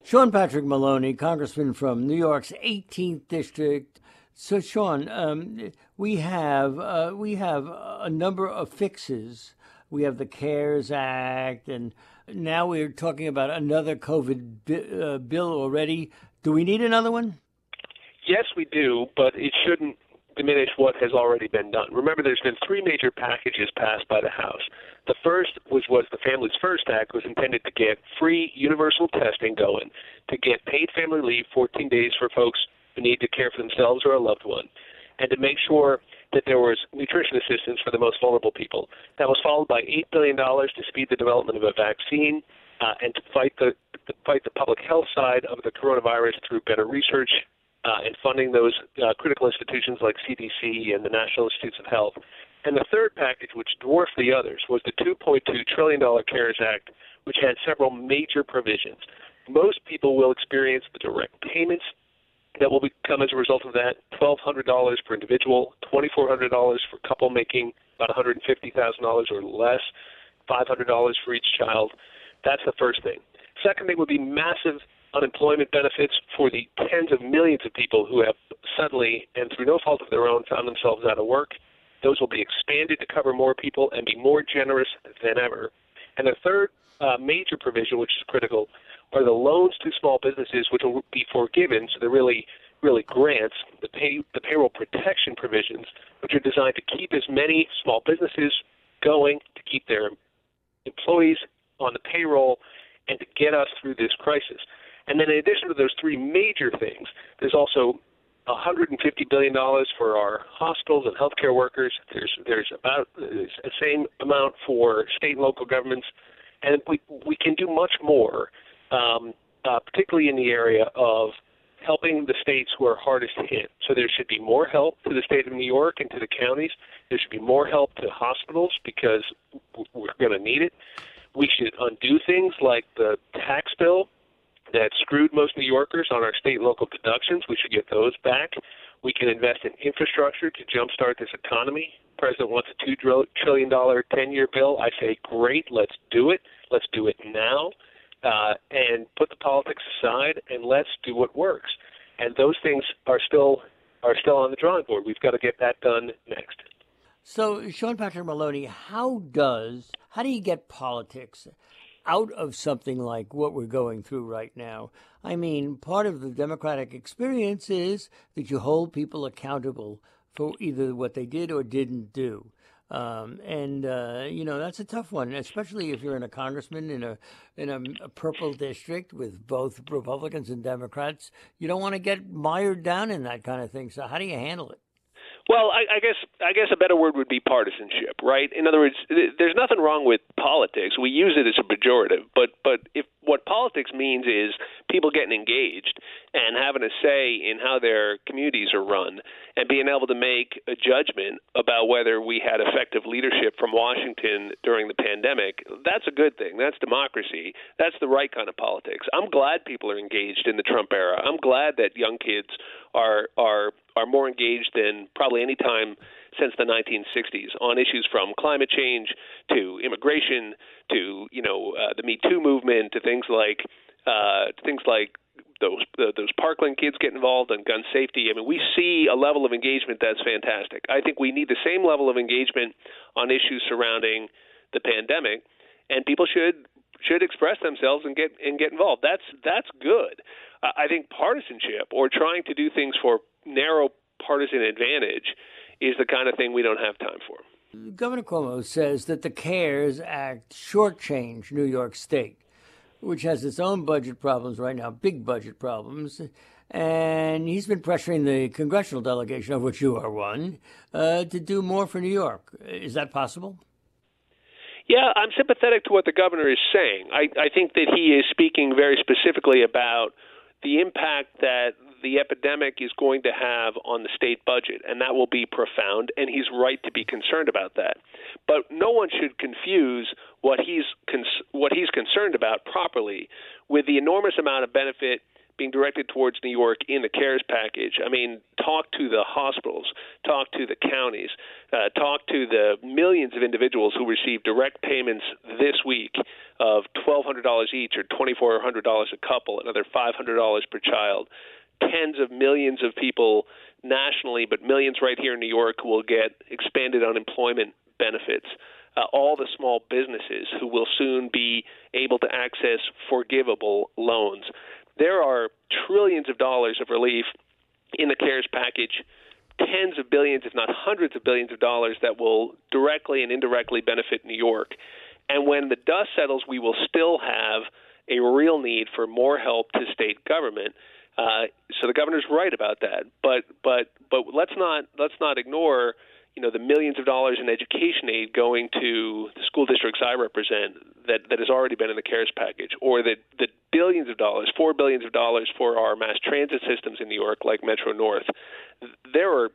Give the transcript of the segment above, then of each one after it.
Sean Patrick Maloney, Congressman from New York's 18th District. So, Sean, we have a number of fixes. We have the CARES Act, and now we're talking about another bill already. Do we need another one? Yes, we do, but it shouldn't diminish what has already been done. Remember, there's been three major packages passed by the House. The first, which was the Families First Act, was intended to get free universal testing going, to get paid family leave, 14 days for folks who need to care for themselves or a loved one, and to make sure that there was nutrition assistance for the most vulnerable people. That was followed by $8 billion to speed the development of a vaccine and to fight the public health side of the coronavirus through better research and funding those critical institutions like CDC and the National Institutes of Health. And the third package, which dwarfed the others, was the $2.2 trillion CARES Act, which had several major provisions. Most people will experience the direct payments that will come as a result of that: $1,200 per individual, $2,400 for a couple making about $150,000 or less, $500 for each child. That's the first thing. Second thing would be massive unemployment benefits for the tens of millions of people who have suddenly and through no fault of their own found themselves out of work. Those will be expanded to cover more people and be more generous than ever. And the third major provision, which is critical, are the loans to small businesses, which will be forgiven. So they're really grants, the payroll protection provisions, which are designed to keep as many small businesses going, to keep their employees on the payroll, and to get us through this crisis. And then in addition to those three major things, there's also $150 billion for our hospitals and healthcare workers. There's about the same amount for state and local governments. And we can do much more, particularly in the area of helping the states who are hardest hit. So there should be more help to the state of New York and to the counties. There should be more help to hospitals because we're going to need it. We should undo things like the tax bill that screwed most New Yorkers on our state and local deductions. We should get those back. We can invest in infrastructure to jumpstart this economy. The president wants a $2 trillion 10-year bill. I say, great, let's do it. Let's do it now, and put the politics aside, and let's do what works. And those things are still on the drawing board. We've got to get that done next. So, Sean Patrick Maloney, how do you get politics out of something like what we're going through right now? I mean, part of the democratic experience is that you hold people accountable for either what they did or didn't do. That's a tough one, especially if you're in a congressman in a purple district with both Republicans and Democrats. You don't want to get mired down in that kind of thing. So how do you handle it? Well, I guess a better word would be partisanship, right? In other words, there's nothing wrong with politics. We use it as a pejorative, but if what politics means is people getting engaged and having a say in how their communities are run and being able to make a judgment about whether we had effective leadership from Washington during the pandemic, that's a good thing. That's democracy. That's the right kind of politics. I'm glad people are engaged in the Trump era. I'm glad that young kids are more engaged than probably any time since the 1960s on issues from climate change to immigration to the Me Too movement to things like those Parkland kids get involved in gun safety. I mean, we see a level of engagement that's fantastic. I think we need the same level of engagement on issues surrounding the pandemic, and people should express themselves and get involved. That's good. I think partisanship or trying to do things for narrow partisan advantage is the kind of thing we don't have time for. Governor Cuomo says that the CARES Act shortchanged New York State, which has its own budget problems right now, big budget problems. And he's been pressuring the congressional delegation, of which you are one, to do more for New York. Is that possible? Yeah, I'm sympathetic to what the governor is saying. I think that he is speaking very specifically about the impact that the epidemic is going to have on the state budget, and that will be profound, and he's right to be concerned about that. But no one should confuse what he's concerned about properly with the enormous amount of benefit being directed towards New York in the CARES package. I mean, talk to the hospitals, talk to the counties, talk to the millions of individuals who received direct payments this week of $1,200 each or $2,400 a couple, another $500 per child. Tens of millions of people nationally, but millions right here in New York who will get expanded unemployment benefits. All the small businesses who will soon be able to access forgivable loans. There are trillions of dollars of relief in the CARES package, tens of billions, if not hundreds of billions of dollars that will directly and indirectly benefit New York. And when the dust settles, we will still have a real need for more help to state government. So the governor's right about that. But let's not ignore the millions of dollars in education aid going to the school districts I represent that has already been in the CARES package, or the billions of dollars, $4 billion for our mass transit systems in New York, like Metro North. There are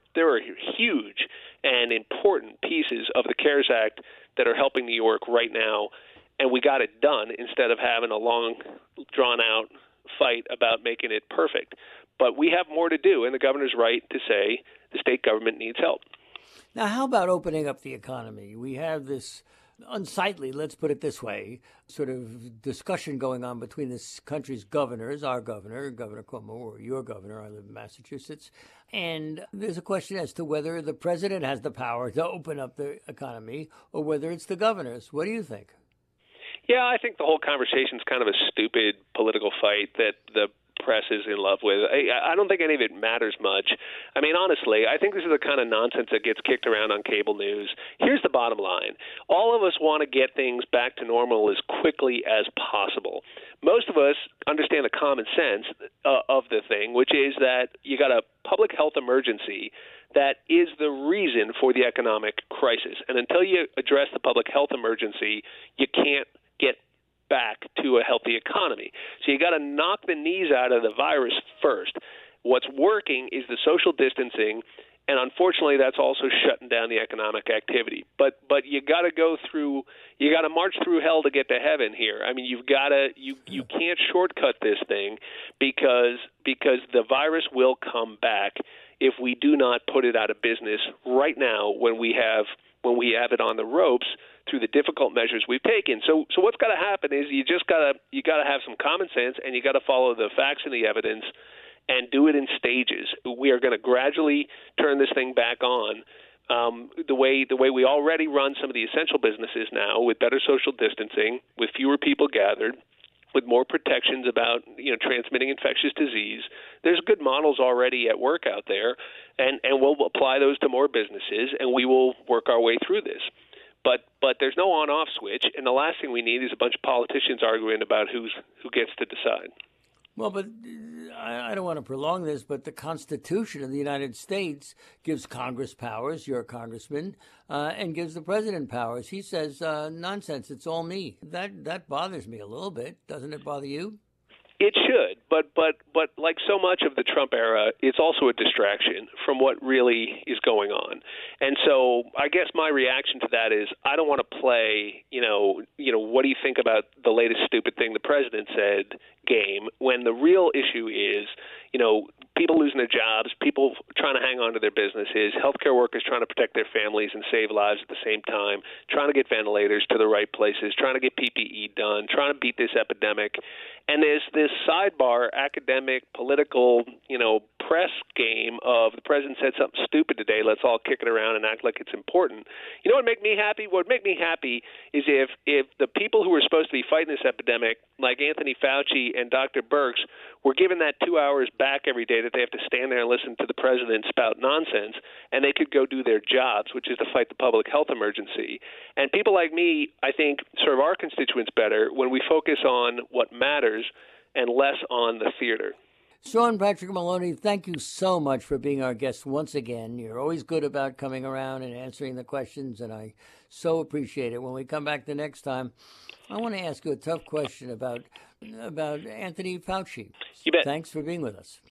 huge and important pieces of the CARES Act that are helping New York right now, and we got it done instead of having a long, drawn-out fight about making it perfect. But we have more to do, and the governor's right to say the state government needs help. Now, how about opening up the economy? We have this unsightly, let's put it this way, sort of discussion going on between this country's governors, our governor, Governor Cuomo, or your governor, I live in Massachusetts, and there's a question as to whether the president has the power to open up the economy or whether it's the governors. What do you think? Yeah, I think the whole conversation is kind of a stupid political fight that the press is in love with. I don't think any of it matters much. I mean, honestly, I think this is the kind of nonsense that gets kicked around on cable news. Here's the bottom line. All of us want to get things back to normal as quickly as possible. Most of us understand the common sense of the thing, which is that you got a public health emergency that is the reason for the economic crisis. And until you address the public health emergency, you can't get back to a healthy economy. So you got to knock the knees out of the virus first. What's working is the social distancing, and unfortunately that's also shutting down the economic activity. But you got to march through hell to get to heaven here. I mean, you can't shortcut this thing because the virus will come back if we do not put it out of business right now when we have it on the ropes through the difficult measures we've taken. So what's got to happen is you got to have some common sense, and you got to follow the facts and the evidence and do it in stages. We are going to gradually turn this thing back on the way we already run some of the essential businesses now, with better social distancing, with fewer people gathered, with more protections about transmitting infectious disease. There's good models already at work out there, and we'll apply those to more businesses, and we will work our way through this. But there's no on-off switch, and the last thing we need is a bunch of politicians arguing about who gets to decide. Well, but I don't want to prolong this, but the Constitution of the United States gives Congress powers, you're a congressman, and gives the president powers. He says, nonsense, it's all me. That bothers me a little bit. Doesn't it bother you? It should, but like so much of the Trump era, it's also a distraction from what really is going on. And so I guess my reaction to that is I don't want to play, what do you think about the latest stupid thing the president said game, when the real issue is, people losing their jobs, people trying to hang on to their businesses, healthcare workers trying to protect their families and save lives at the same time, trying to get ventilators to the right places, trying to get PPE done, trying to beat this epidemic. And there's this sidebar academic, political, press game of the president said something stupid today, let's all kick it around and act like it's important. You know what would make me happy? What would make me happy is if the people who were supposed to be fighting this epidemic, like Anthony Fauci and Dr. Birx, were given that 2 hours back every day that they have to stand there and listen to the president spout nonsense, and they could go do their jobs, which is to fight the public health emergency. And people like me, I think, serve our constituents better when we focus on what matters and less on the theater. Sean Patrick Maloney, thank you so much for being our guest once again. You're always good about coming around and answering the questions, and I so appreciate it. When we come back the next time, I want to ask you a tough question about Anthony Fauci. You bet. Thanks for being with us.